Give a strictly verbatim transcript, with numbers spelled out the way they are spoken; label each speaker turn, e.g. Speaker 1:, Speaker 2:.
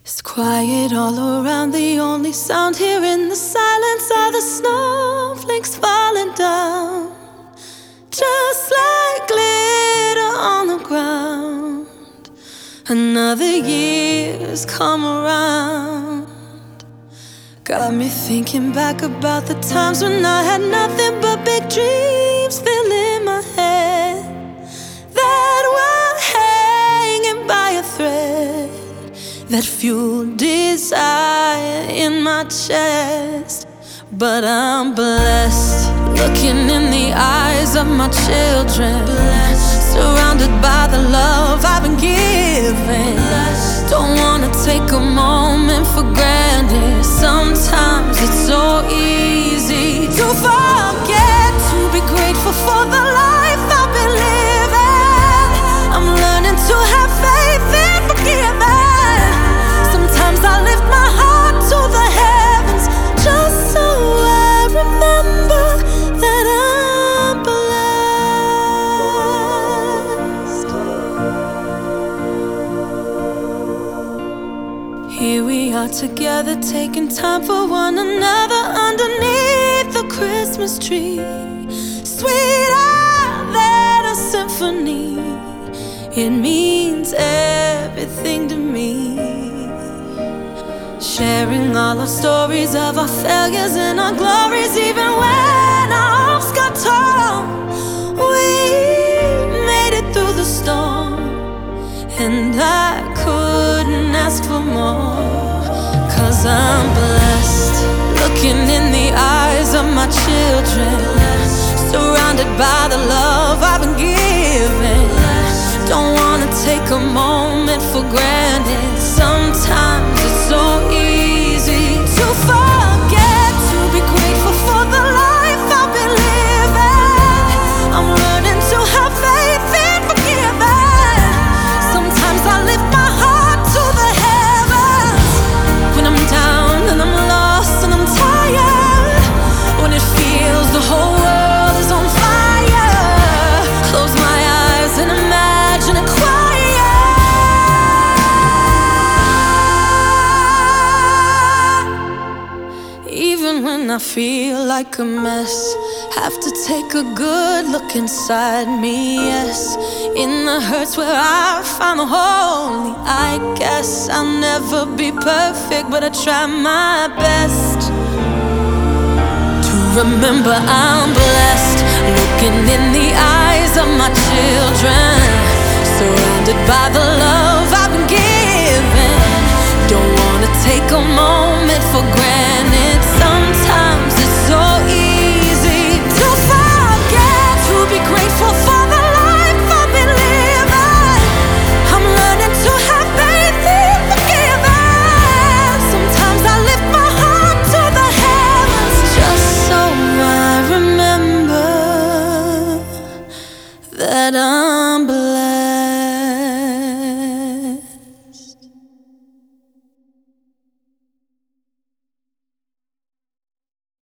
Speaker 1: It's quiet all around, the only sound here in the silence are the snowflakes falling down, just like glitter on the ground. Another year's come around, got me thinking back about the times when I had nothing but big dreams filling my head that were hanging by a thread that fueled desire in my chest. But I'm blessed, looking in the eyes of my children, blessed, surrounded by the love I've been given, blessed. Don't wanna take a moment for granted. Sometimes it's so easy to forget to be grateful for the life I've been living. I'm learning to have faith in forgiving. Sometimes I lift my heart to the heavens just so I remember that I'm blessed. Here we are together, taking time for one another underneath the Christmas tree, sweeter than a symphony. It means everything to me. Sharing all our stories of our failures and our glories, even when our hopes got torn. We made it through the storm, and I couldn't ask for more. Cause I'm blessed, looking in the eyes of my children, surrounded by the love I've been given. Don't wanna take a moment for granted. Sometimes it's so easy to forget to be grateful for the life I've been living. I'm learning to have faith in forgiving. Sometimes I lift my heart to the heavens when I'm down and I'm lost and I'm tired, when it feels the whole world is on fire. Close my eyes and imagine a quiet. Even when I feel like a mess, have to take a good look inside me, yes. In the hurts where I find the holy, I guess I'll never be perfect, but I try my best to remember I'm blessed, looking in the eyes of my children, surrounded by the love I've been given.